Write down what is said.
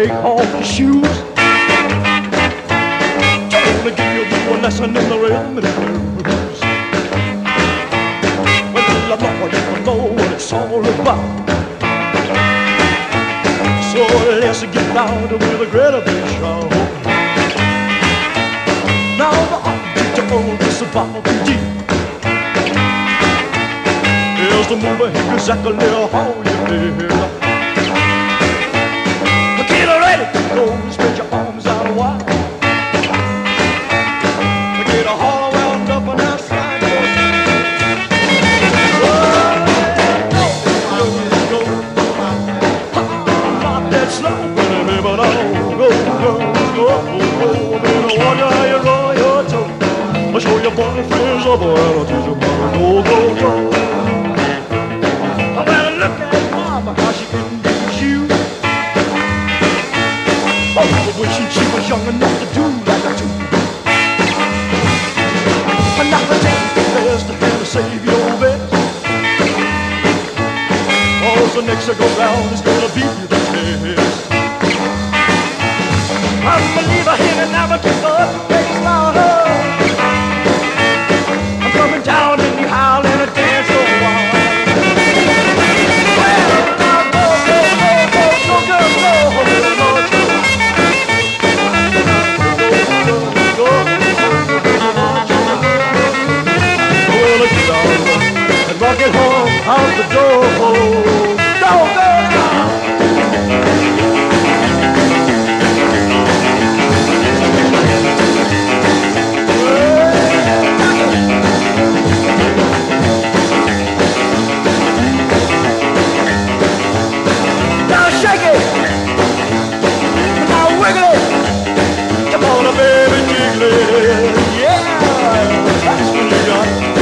take off your shoes. Gonna give you a lesson in the rhythm and blues. Well, Lord, you know what it's all about. So let's get down with a great big show. Now the object of this about the G is to move exactly how you feel. Get ready to go, spread your arms out wide. Get a hollow wound up and outside. Not that slow, baby, but I'll go, go, go, go. Baby, watch how you roll your toe. I'll show your boyfriends up, or I'll teach your mama. Go, go, go. I better look at mama, how she can do shoes. Oh, I wish she was young enough to do like I do. And now I take the best to have to save your best. Oh, so next I go round is gonna be the test. I'm a believer here and now I can